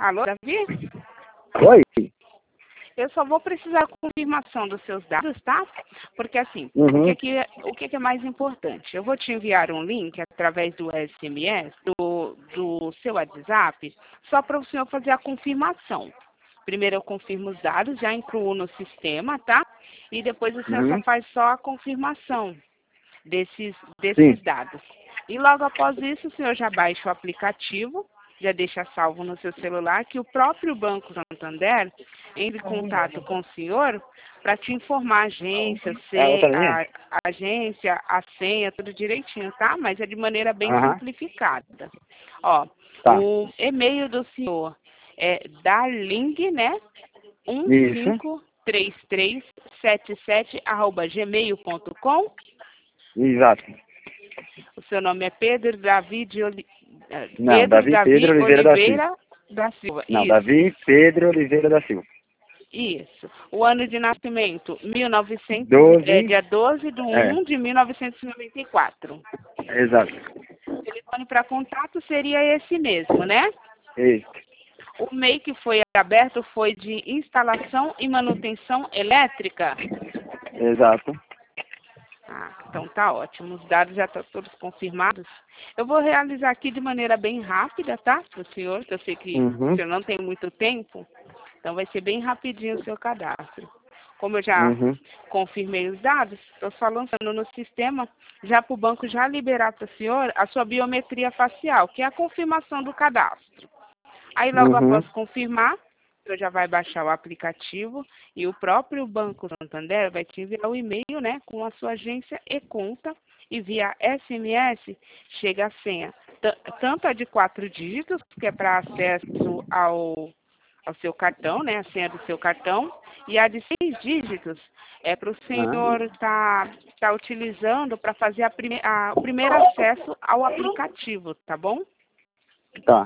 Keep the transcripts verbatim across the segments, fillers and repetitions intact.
Alô, Davi? Oi? Eu só vou precisar da confirmação dos seus dados, tá? Porque assim, Uhum. o, que, é que, o que, que é mais importante? Eu vou te enviar um link através do S M S, do, do seu WhatsApp, só para o senhor fazer a confirmação. Primeiro eu confirmo os dados, já incluo no sistema, tá? E depois o senhor Uhum. só faz só a confirmação desses, desses Sim. dados. E logo após isso, o senhor já baixa o aplicativo, já deixa salvo no seu celular, que o próprio Banco Santander entre em contato com o senhor para te informar a agência, É a se, outra linha? a, a agência, a senha, tudo direitinho, tá? Mas é de maneira bem Aham. simplificada. Ó, Tá. o e-mail do senhor é darling, né? um Isso. cinco três três sete sete arroba gmail ponto com. Exato. O seu nome é Pedro Davi de Oli... eh, Não, Pedro Davi Pedro Davi Oliveira da Silva. Oliveira da Silva. Não, Isso, Davi Pedro Oliveira da Silva. isso. O ano de nascimento, mil e novecentos, é, doze. dia doze de É, um de mil novecentos e noventa e quatro. exato. O telefone para contato seria esse mesmo, né? Isso. O M E I que foi aberto foi de instalação e manutenção elétrica. Exato. Ah, então tá ótimo. Os dados já estão todos confirmados. Eu vou realizar aqui de maneira bem rápida, tá? Para o senhor, que eu sei que o Uhum. senhor não tem muito tempo. Então vai ser bem rapidinho o seu cadastro. Como eu já Uhum. confirmei os dados, estou só lançando no sistema, já para o banco já liberar para o senhor a sua biometria facial, que é a confirmação do cadastro. Aí logo Uhum. após confirmar, o senhor já vai baixar o aplicativo e o próprio Banco Santander vai te enviar o e-mail, né, com a sua agência e conta, e via S M S chega a senha, t- tanto a de quatro dígitos, que é para acesso ao, ao seu cartão, né, a senha do seu cartão, e a de seis dígitos é para o Aham. senhor estar tá, tá utilizando para fazer a prime a, o primeiro acesso ao aplicativo, tá bom? Tá.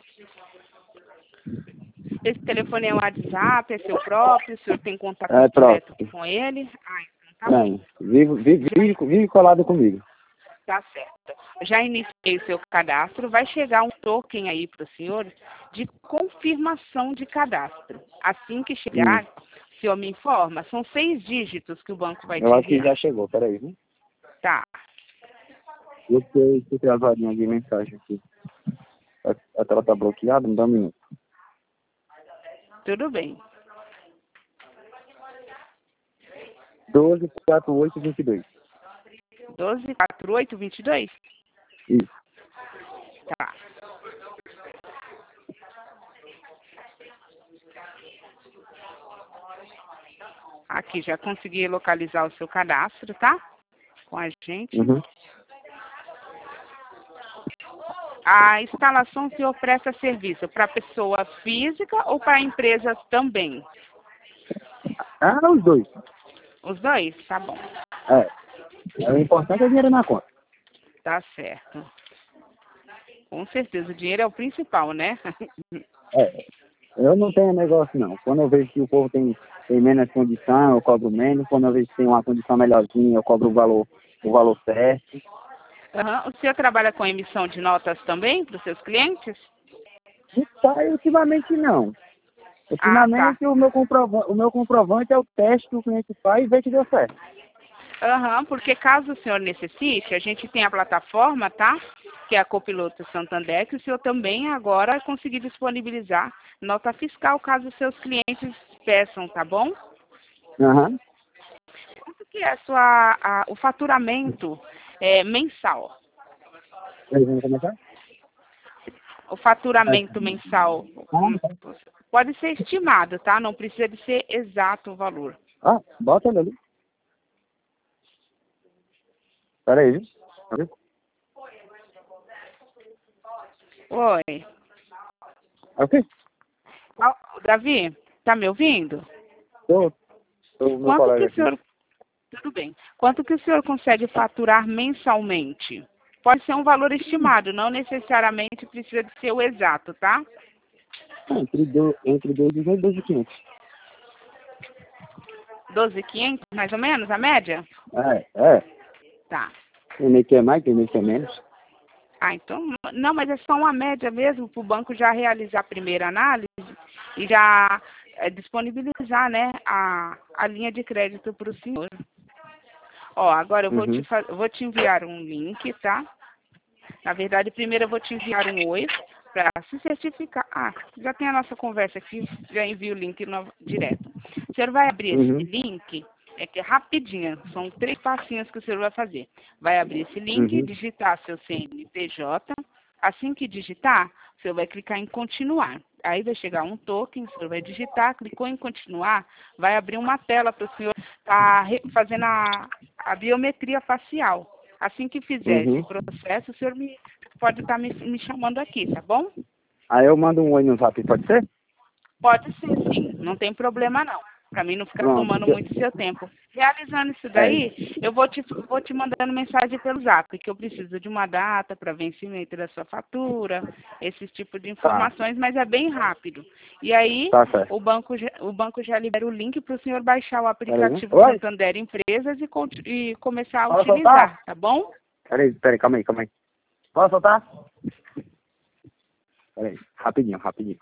Esse telefone é um WhatsApp, é seu próprio, o senhor tem contato É direto próprio. com ele? Ah, então tá bom. Tem. Vive, vive, Já vive, vive colado comigo. tá certo. Já iniciei o seu cadastro, vai chegar um token aí para o senhor de confirmação de cadastro. Assim que Hum. chegar, o senhor me informa, são seis dígitos que o banco vai Eu te acho que já enviar. chegou, peraí, viu? Tá, Eu sei que tem a varinha de mensagem aqui. A, a tela tá bloqueada, me dá um minuto. tudo bem. doze, quarenta e oito, vinte e dois. doze, quatro, oito, vinte e dois? Isso. Tá. Aqui já consegui localizar o seu cadastro, tá? Com a gente. Uhum. A instalação o senhor presta serviço para pessoa física ou para empresas também? Ah, os dois. Os dois? Tá bom. É. O importante é o dinheiro na conta. Tá certo. Com certeza, o dinheiro é o principal, né? É. Eu não tenho negócio, não. Quando eu vejo que o povo tem, tem menos condição, eu cobro menos. Quando eu vejo que tem uma condição melhorzinha, eu cobro o valor, o valor certo. Uhum. O senhor trabalha com emissão de notas também para os seus clientes? E tá, ultimamente não. Ah, tá. Ultimamente o meu, comprovante, o meu comprovante é o teste que o cliente faz e vê que deu certo. Aham, porque caso o senhor necessite, a gente tem a plataforma, tá? Que é a Copiloto Santander, que o senhor também agora vai conseguir disponibilizar nota fiscal caso os seus clientes peçam, tá bom? Aham. Quanto que é a sua, a- o faturamento é, mensal? Eles vão começar? O faturamento mensal hum, Ah, tá. pode ser estimado, tá? Não precisa de ser exato o valor. Ah, bota ele ali. Pera aí, viu? Viu? Oi. Ok? Qual- Davi, tá me ouvindo? Tô, tô meu Quanto que colega o aqui. senhor... Tudo bem. Quanto que o senhor consegue faturar mensalmente? Pode ser um valor estimado, não necessariamente precisa de ser o exato, tá? Ah, entre, do, entre dois e dois e quinhentos. doze mil e quinhentos, mais ou menos, a média? É, é. Tá. Tem meio que é mais, tem meio que é menos. Ah, então, não, mas é só uma média mesmo para o banco já realizar a primeira análise e já é, disponibilizar, né, a, a linha de crédito para o senhor. Ó, agora eu vou te, Uhum. fa- eu vou te enviar um link, tá? Na verdade, primeiro eu vou te enviar um oi para se certificar. Ah, já tem a nossa conversa aqui, já envio o link no- direto. O senhor vai abrir esse Uhum. link, é que é rapidinho, são três passinhos que o senhor vai fazer. Vai abrir esse link, Uhum. digitar seu C N P J. Assim que digitar, o senhor vai clicar em continuar. Aí vai chegar um token, o senhor vai digitar, clicou em continuar, vai abrir uma tela para o senhor estar fazendo a, a biometria facial. Assim que fizer esse Uhum. processo, o senhor me, pode estar me, me chamando aqui, tá bom? Aí eu mando um oi no zap, pode ser? Pode ser sim, não tem problema não. Para mim não ficar Pronto. tomando muito seu tempo. Realizando isso É. daí, eu vou te, vou te mandando mensagem pelo zap, que eu preciso de uma data para vencimento da sua fatura, esse tipo de Tá. informações, mas é bem rápido. E aí, Tá certo. o banco, já- o banco já libera o link para o senhor baixar o Peraí, né? aplicativo Oi? Santander Empresas e, conti- e começar a Posso soltar? utilizar, tá bom? Peraí, peraí, calma aí, calma aí. Posso soltar? Peraí, rapidinho, rapidinho.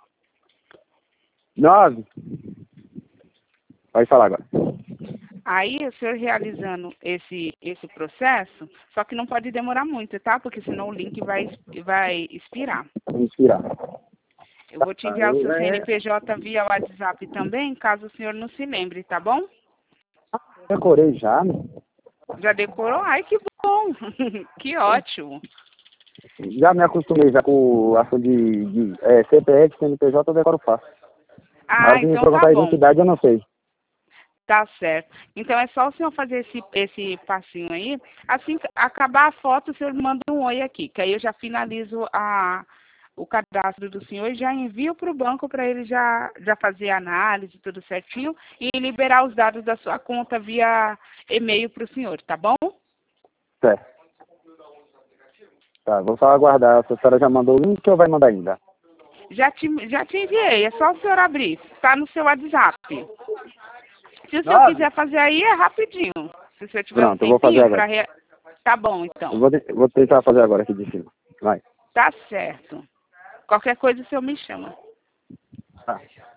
Nove. Pode falar agora. Aí, o senhor realizando esse, esse processo, só que não pode demorar muito, tá? Porque senão o link vai, vai expirar. Inspirar. Eu vou te Tá, enviar o eu, seu é, C N P J via WhatsApp também, caso o senhor não se lembre, tá bom? decorei já, né? Já decorou? Ai, que bom! Que ótimo! Já me acostumei já com o assunto de, de é, C P F, C N P J, eu decoro fácil. Na Ah, hora que me então tá perguntar a bom. identidade, eu não sei. Tá certo. Então é só o senhor fazer esse, esse passinho aí. Assim que acabar a foto, o senhor me manda um oi aqui, que aí eu já finalizo a, o cadastro do senhor e já envio para o banco para ele já, já fazer a análise, tudo certinho, e liberar os dados da sua conta via e-mail para o senhor, tá bom? Certo. Tá, vou só aguardar. A senhora já mandou o link ou vai mandar ainda? Já te, já te enviei, é só o senhor abrir. Está no seu WhatsApp. Se o senhor Nove. quiser fazer aí, é rapidinho. Se o senhor tiver um Pronto, eu vou fazer tempinho para... agora. Re... Tá bom, Eu então. vou, de- vou tentar fazer agora aqui de cima. Vai. Tá certo. Qualquer coisa o senhor me chama. Tá.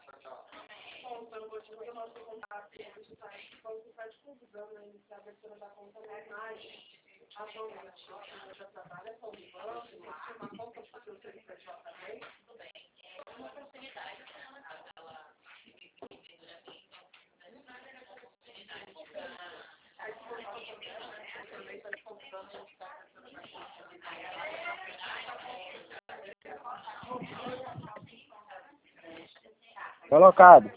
Colocado.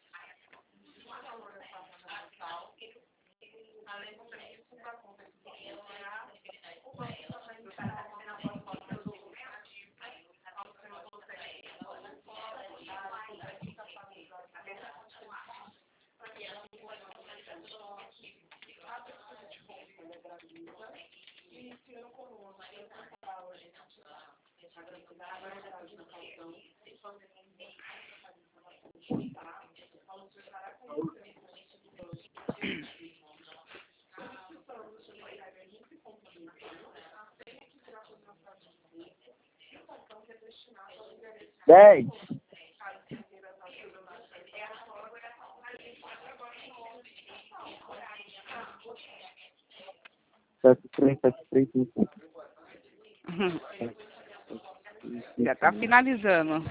Dez. Sete, três, sete, três, cinco. Já tá finalizando.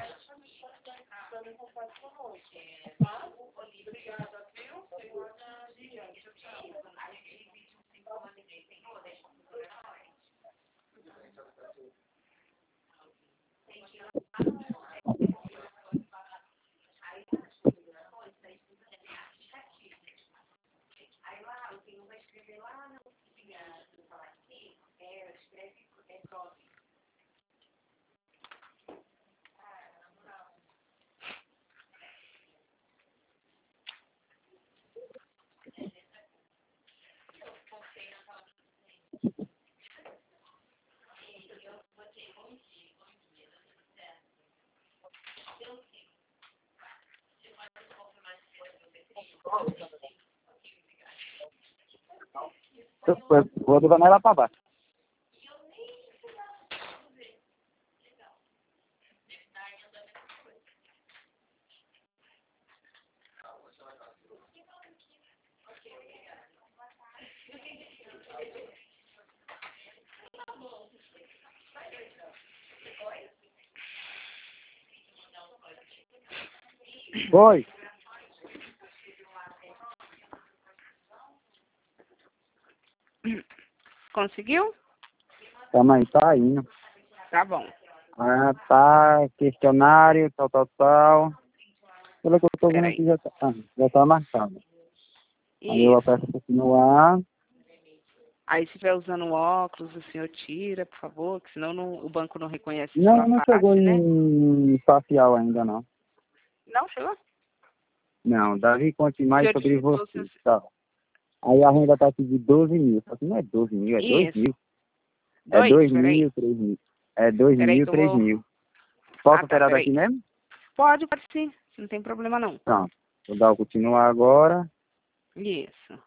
Eu vou levar ela pra baixo. Foi. Conseguiu? Também tá indo. Tá bom. Ah, tá. Questionário, tal, tal, tal. Pelo que eu tô vendo Peraí. aqui já tá, ah, já tá marcado. Aí eu Isso. aperto continuar. Aí se estiver usando óculos, o senhor tira, por favor, que senão não- o banco não reconhece Não, sua não chegou face, né? em facial ainda, não. Não chegou? Não, Davi, conte O mais senhor sobre digitou o você. seu... Tá. Aí a renda tá aqui de doze mil. Só que não é doze mil, é dois Isso. mil. É Dois, dois peraí. mil, três mil. É dois Peraí mil, que eu três vou... mil. Ah, Posso tá, operar daqui peraí. mesmo? Pode, pode sim. Não tem problema não. Pronto. Vou dar o continuar agora. Isso.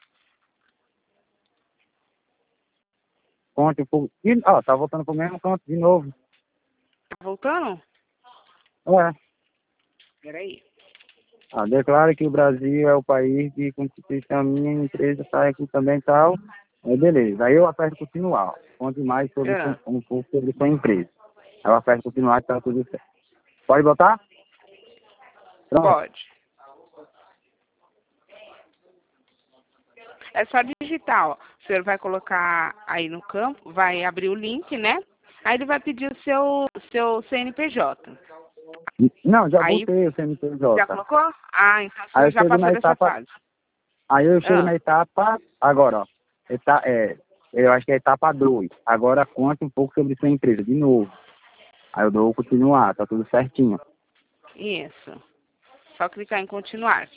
Conte um pouco. Ih, ó, tá voltando pro mesmo canto de novo. Tá voltando? É. Peraí. Ah, declara que o Brasil é o país de constituição minha empresa está aqui também e tal. Aí beleza. Aí eu aperto continuar. Ó. Conte mais sobre, Ah, um pouco sobre sua empresa. Aí eu aperto continuar que tá tudo certo. Pode botar? Pronto. pode. É só digitar, ó. O senhor vai colocar aí no campo, vai abrir o link, né? Aí ele vai pedir o seu, seu C N P J. Não, já Aí, botei o já C N P J. colocou? Ah, então o Aí senhor eu já chego passou na dessa etapa. fase. Aí eu chego Ah, na etapa. Agora, ó. Eta, é, eu acho que é a etapa dois. Agora conta um pouco sobre sua empresa, de novo. Aí eu dou o continuar, tá tudo certinho. isso. Só clicar em continuar.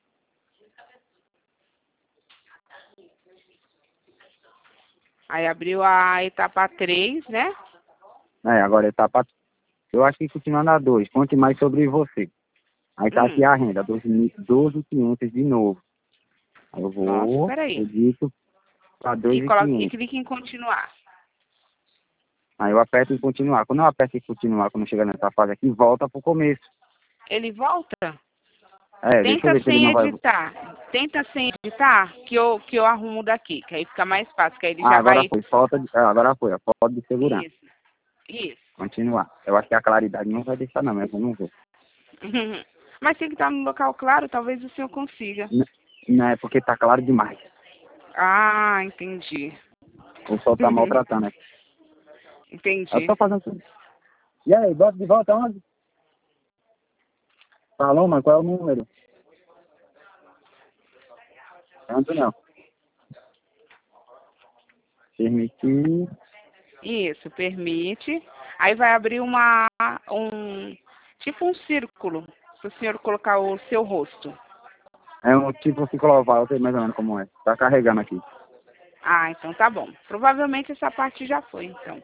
Aí abriu a etapa três, né? É, agora etapa. Eu acho que continuando a dois. Conte mais sobre você. Aí tá aqui Hum. a renda, doze mil e quinhentos de novo. Aí eu Nossa, vou, peraí. edito para E, coloca, e dois mil e quinhentos. clique em continuar. Aí eu aperto em continuar. Quando eu aperto em continuar, quando chega nessa fase aqui, volta pro começo. Ele volta? É, deixa eu Tenta ver se ele sem não vai. editar. Tenta sem editar, que eu, que eu arrumo daqui, que aí fica mais fácil, que aí ele Ah, já agora vai... foi. Falta de... ah, agora foi. A foto de segurança. Isso, isso. Continuar. Eu acho que a claridade não vai deixar não, mas vamos ver. Mas tem que estar no local claro, talvez o senhor consiga. N- Não é porque tá claro demais. Ah, entendi. O sol tá maltratando aqui. Eu Entendi. tô fazendo tudo. E aí, bota de volta onde? Falou, mano, qual é o número? Tanto não. Permitir. Isso, permite. Aí vai abrir uma, um, tipo um círculo, para o senhor colocar o seu rosto. É um tipo cicloval, eu sei mais ou menos como é. Tá carregando aqui. Ah, então tá bom. Provavelmente essa parte já foi, então.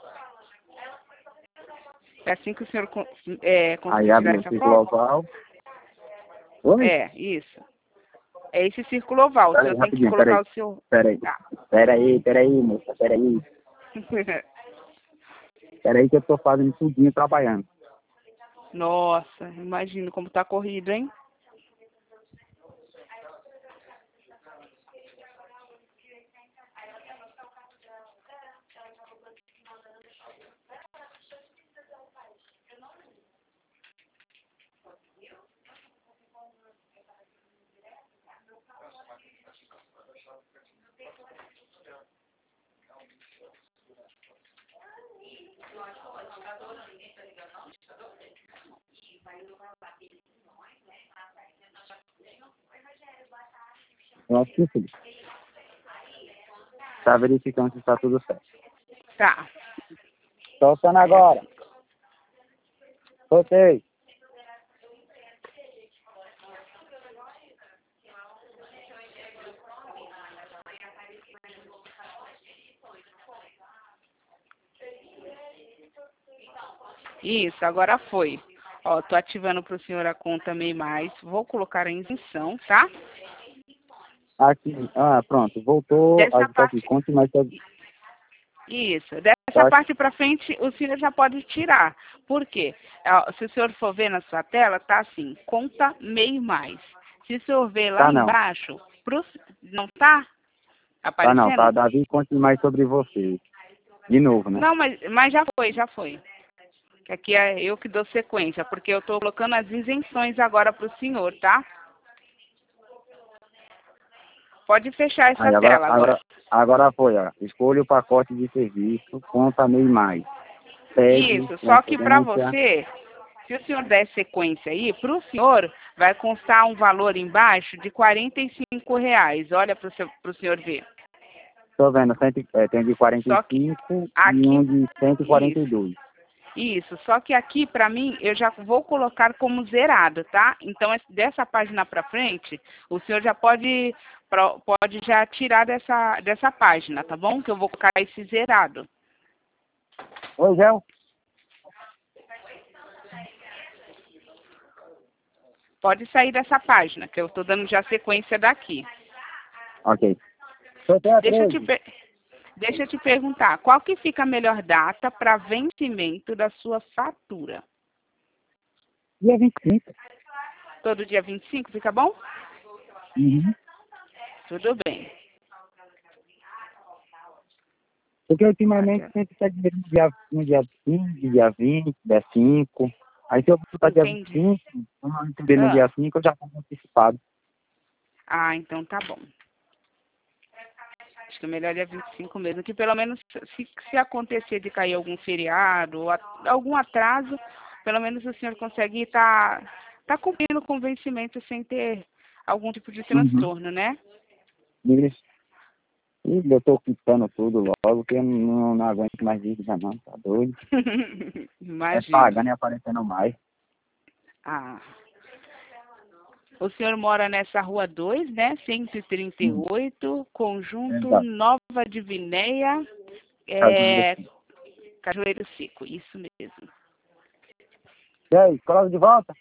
É assim que o senhor con- é, Aí conseguir tirar abriu o essa círculo foto? oval. Oi? É, isso. É esse círculo oval. O Pera senhor aí, tem que rapidinho, pera colocar aí. o seu... Pera aí. Tá. Pera aí, pera aí, moça, pera aí. Pera aí que eu tô fazendo tudinho trabalhando. Nossa, imagino como tá corrido, hein? Eu acho que sim. Tá verificando se tá tudo certo. Tá. Soltando Aí, a- agora. Soltei. Isso, agora foi. Ó, tô ativando para o senhor a conta MEI Mais. Vou colocar a isenção, tá? Aqui. Ah, pronto. Voltou. Dessa Aqui tá aqui. parte... Conte mais sobre. Isso. Dessa Tá, parte para frente, o senhor já pode tirar. Por quê? Ó, se o senhor for ver na sua tela, tá assim, conta MEI Mais. Se o senhor ver lá tá não. embaixo, pro... não tá Tá não. Tá, aparecendo? Davi, conte mais sobre você. De novo, né? Não, mas, mas já foi, já foi. que aqui é eu que dou sequência, porque eu estou colocando as isenções agora para o senhor, tá? Pode fechar essa Aí agora, tela agora. agora, agora foi, ó. Escolha o pacote de serviço, conta meio mais. Pegue, Isso, só que para transferência. você, se o senhor der sequência aí, para o senhor vai constar um valor embaixo de quarenta e cinco reais. Olha para o senhor ver. Tô vendo, cento, é, tem de quarenta e Só que cinco e aqui, um de cento e quarenta e isso, dois. isso. Só que aqui, para mim, eu já vou colocar como zerado, tá? Então, esse- dessa página para frente, o senhor já pode, pro- pode já tirar dessa, dessa página, tá bom? Que eu vou colocar esse zerado. Oi, Gel. Pode sair dessa página, que eu estou dando já sequência daqui. Ok. Tô até a Deixa eu te, treze. per- deixa eu te perguntar, qual que fica a melhor data para vencimento da sua fatura? Dia vinte e cinco. Todo dia vinte e cinco, fica bom? Uhum. Tudo bem. Porque ultimamente sempre está dinheiro no dia, no dia quinze, dia vinte, dia cinco. Aí se eu botar dia vinte e Entendi. cinco, eu não entender no Ah, dia cinco, eu já faço antecipado. ah, então tá bom. Acho que o melhor é vinte e cinco mesmo, que pelo menos se, se acontecer de cair algum feriado ou a- algum atraso, pelo menos o senhor consegue estar tá, tá cumprindo com o vencimento sem ter algum tipo de Uhum. transtorno, né? Isso. E eu tô quitando tudo logo, porque eu não, não aguento mais dívida não, tá doido? É Imagino. pagando e aparecendo mais. Ah. O senhor mora nessa rua dois, né? cento e trinta e Hum. oito, conjunto Exato. Nova Divinéia, Cajueiro é, Seco. Cajueiro Seco, isso mesmo. E aí, coloca de volta?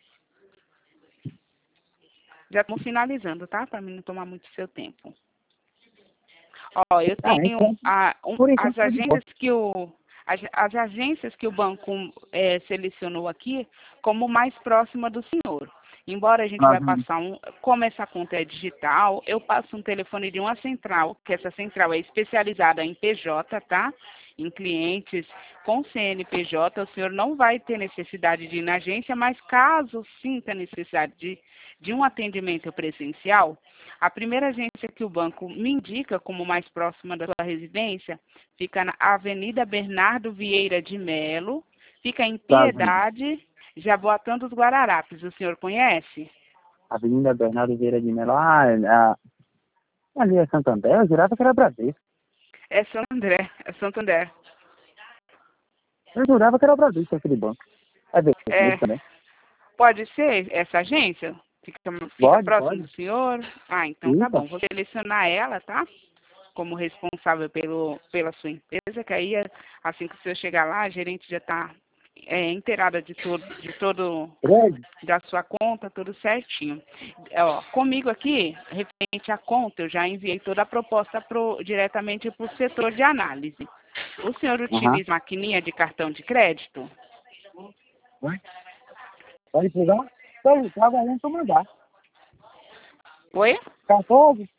Já estamos finalizando, tá? Para mim não tomar muito seu tempo. Ó, eu Ah, tenho então, a, um, por as enquanto tá de agências volta. que o as, as agências que o banco é, selecionou aqui como mais próxima do senhor. Embora a gente vai Uhum. passar um, como essa conta é digital, eu passo um telefone de uma central, que essa central é especializada em P J, tá? Em clientes com C N P J, o senhor não vai ter necessidade de ir na agência, mas caso sinta necessidade de, de um atendimento presencial, a primeira agência que o banco me indica como mais próxima da sua residência fica na Avenida Bernardo Vieira de Melo, fica em Brasília. Piedade, Jaboatão dos Guararapes. O senhor conhece? Avenida Bernardo Vieira de Melo. Ah, a, ali é Santander, eu jurava que era Bradesco. É Santo André, é Santo André. Eu jurava que era Bradesco aquele banco. É Bradesco É, mesmo também? pode ser essa agência? Fica, fica Pode, próximo pode. do senhor? Ah, então tá Fica. bom. Vou selecionar ela, tá? Como responsável pelo, pela sua empresa, que aí, assim que o senhor chegar lá, a gerente já está é, inteirada de todo, de todo, treze? da sua conta, tudo certinho. É, ó, comigo aqui, referente à conta, eu já enviei toda a proposta pro, diretamente para o setor de análise. O senhor Aham. utiliza maquininha de cartão de crédito? Vai. Pode pegar? Pode, traga aí pra mandar. Oi? quatorze?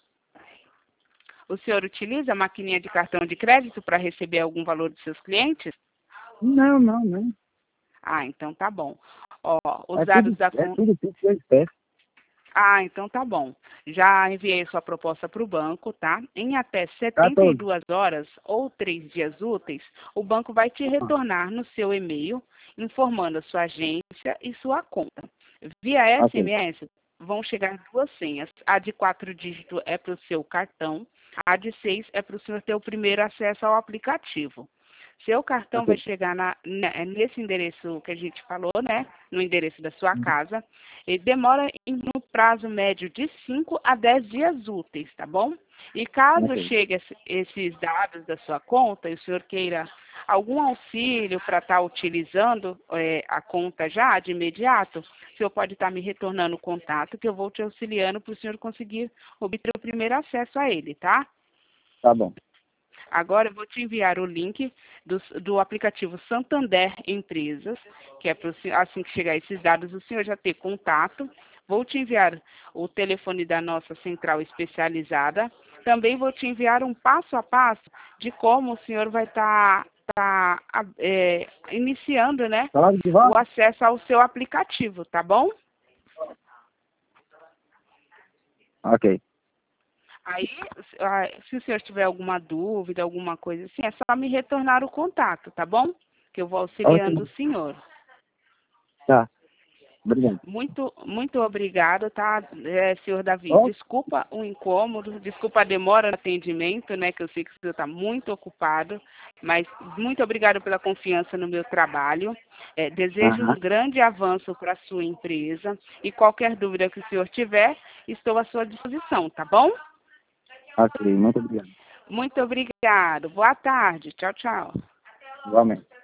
O senhor utiliza maquininha de cartão de crédito para receber algum valor dos seus clientes? Não, não, não. Ah, então tá bom. Ó, os É dados tudo, da é conta. tudo que eu peço. Ah, então tá bom. Já enviei sua proposta para o banco, tá? Em até setenta e quatorze. duas horas ou três dias úteis, o banco vai te Ah, retornar no seu e-mail informando a sua agência e sua conta. Via ok. S M S vão chegar duas senhas. A de quatro dígitos é para o seu cartão, a de seis é para o senhor ter o primeiro acesso ao aplicativo. Seu cartão vai Ok. chegar na, na- nesse endereço que a gente falou, né? No endereço da sua Uhum. casa. Ele demora em- no prazo médio de cinco a dez dias úteis, tá bom? E caso Ok. chegue esse- esses dados da sua conta e o senhor queira algum auxílio para estar utilizando eh, a conta já de imediato, o senhor pode estar me retornando o contato que eu vou te auxiliando para o senhor conseguir obter o primeiro acesso a ele, tá? Tá bom. Agora eu vou te enviar o link do, do aplicativo Santander Empresas, que é para assim que chegar esses dados, o senhor já ter contato. Vou te enviar o telefone da nossa central especializada. Também vou te enviar um passo a passo de como o senhor vai estar estar é, iniciando, né, Salário de o volta? acesso ao seu aplicativo, tá bom? Ok. Aí, ah, se o senhor tiver alguma dúvida, alguma coisa assim, é só me retornar o contato, tá bom? Que eu vou auxiliando Ótimo. o senhor. Tá. Obrigado. Muito, muito obrigado, tá, é, senhor Davi? Ó, Desculpa o incômodo, desculpa a demora no atendimento, né, que eu sei que o senhor está muito ocupado, mas muito obrigado pela confiança no meu trabalho. É, desejo aham. um grande avanço para a sua empresa e qualquer dúvida que o senhor tiver, estou à sua disposição, tá bom? Ok, muito obrigado. Muito obrigado. Boa tarde. Tchau, tchau. Igualmente.